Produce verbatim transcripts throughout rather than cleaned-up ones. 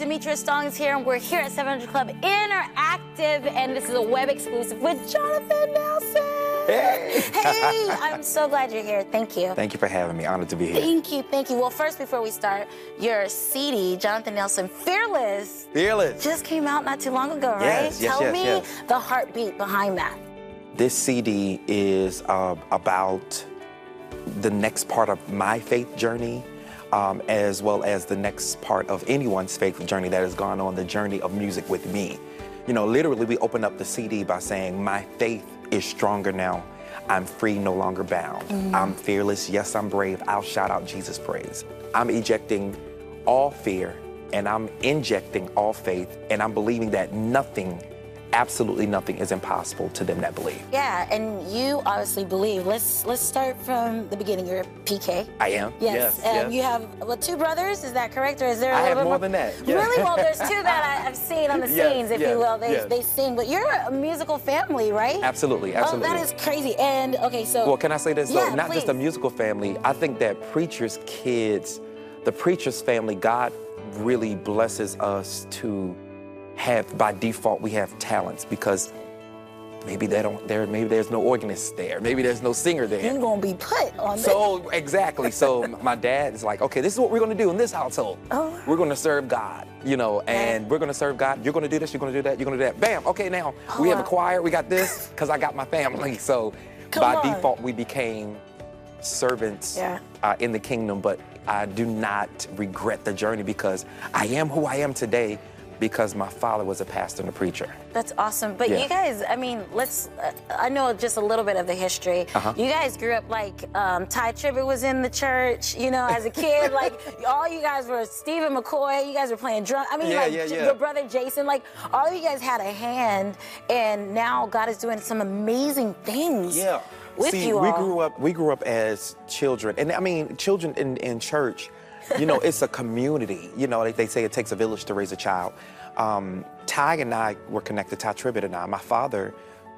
Demetrius Stong's here, and we're here at seven hundred Club Interactive, and this is a web exclusive with Jonathan Nelson. Hey! Hey, I'm so glad you're here. Thank you. Thank you for having me. Honored to be here. Thank you, thank you. Well, first, before we start, your C D, Jonathan Nelson, Fearless. Fearless. Just came out not too long ago, right? Yes, yes, Tell yes, me yes. the heartbeat behind that. This C D is uh, about the next part of my faith journey, um, as well as the next part of anyone's faith journey that has gone on the journey of music with me. You know, literally, we open up the C D by saying, my faith is stronger now. I'm free, no longer bound. Mm-hmm. I'm fearless. Yes, I'm brave. I'll shout out Jesus' praise. I'm ejecting all fear, and I'm injecting all faith, and I'm believing that nothing, absolutely nothing is impossible to them that believe. Yeah, and you obviously believe. Let's let's start from the beginning. You're a P K. I am. Yes. Yes. And yes. you have well, two brothers. Is that correct, or is there? A I little have bit more than that. Yeah. Really? Well, there's two that I, I've seen on the Yes, scenes, if yes, you will. They yes. they sing, but you're a musical family, right? Absolutely, absolutely. Oh, that is crazy. And okay, so. Well, can I say this? Yeah, though? Not please. just a musical family. I think that preachers' kids, the preacher's family, God really blesses us to have, by default, we have talents because maybe they don't there maybe there's no organist there, maybe there's no singer there. You're gonna be put on this. So exactly. So my dad is like, okay, this is what we're gonna do in this household. Oh. We're gonna serve God, you know, and Yeah. we're gonna serve God. You're gonna do this, you're gonna do that, you're gonna do that. Bam, okay, now Oh, we have a wow. choir, we got this, because I got my family. So Come by on. default we became servants Yeah. uh, in the kingdom, but I do not regret the journey because I am who I am today because my father was a pastor and a preacher. That's awesome. But Yeah. you guys, I mean, let's, uh, I know just a little bit of the history. Uh-huh. You guys grew up like um, Ty Tribbett was in the church, you know, as a kid. Like, all you guys were Stephen McCoy. You guys were playing drum. I mean, Yeah, like, yeah, J- yeah. your brother Jason. Like, all of you guys had a hand. And now God is doing some amazing things with See, you we all. grew up we grew up as children. And I mean, children in, in church, you know, it's a community. You know, they, they say it takes a village to raise a child. Um, Ty and I were connected, Ty Tribbett and I. My father,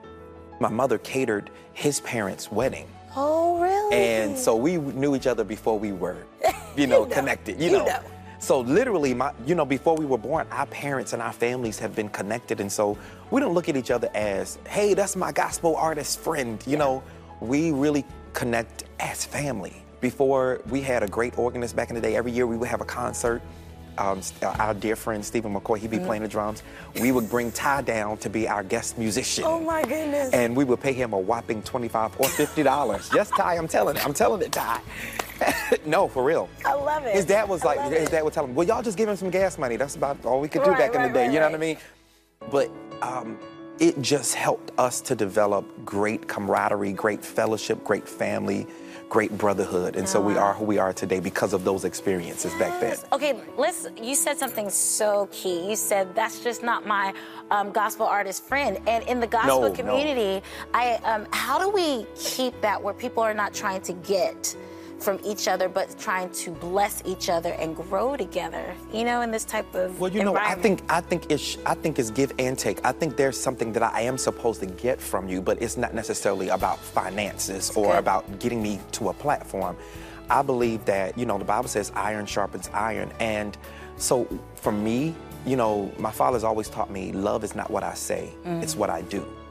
my mother catered his parents' wedding. Oh, really? And so we knew each other before we were, you know, You know. connected, you You know. know. So literally, my, you know, before we were born, our parents and our families have been connected. And so we don't look at each other as, hey, that's my gospel artist friend. You know, we really connect as family. Before, we had a great organist back in the day. Every year we would have a concert. Um, our dear friend, Stephen McCoy, he'd be Mm-hmm. playing the drums. We would bring Ty down to be our guest musician. Oh, my goodness. And we would pay him a whopping twenty-five or fifty dollars. Yes, Ty, I'm telling it. I'm telling it, Ty. No, for real. I love it. His dad was I like, love his it. dad would tell him, well, y'all just give him some gas money. That's about all we could do Right, back in right, the day. right, You know right. what I mean? But um, it just helped us to develop great camaraderie, great fellowship, great family, great brotherhood. And so we are who we are today because of those experiences back then. Yes. Okay, let's, you said something so key. You said, that's just not my um, gospel artist friend. And in the gospel No, no. community, I, um, how do we keep that where people are not trying to get from each other, but trying to bless each other and grow together, you know, in this type of Well, you know, I environment? think I think it's I think it's give and take. I think there's something that I am supposed to get from you, but it's not necessarily about finances or good. about getting me to a platform. I believe that, you know, the Bible says iron sharpens iron. And so for me, you know, my father's always taught me love is not what I say, it's what I do.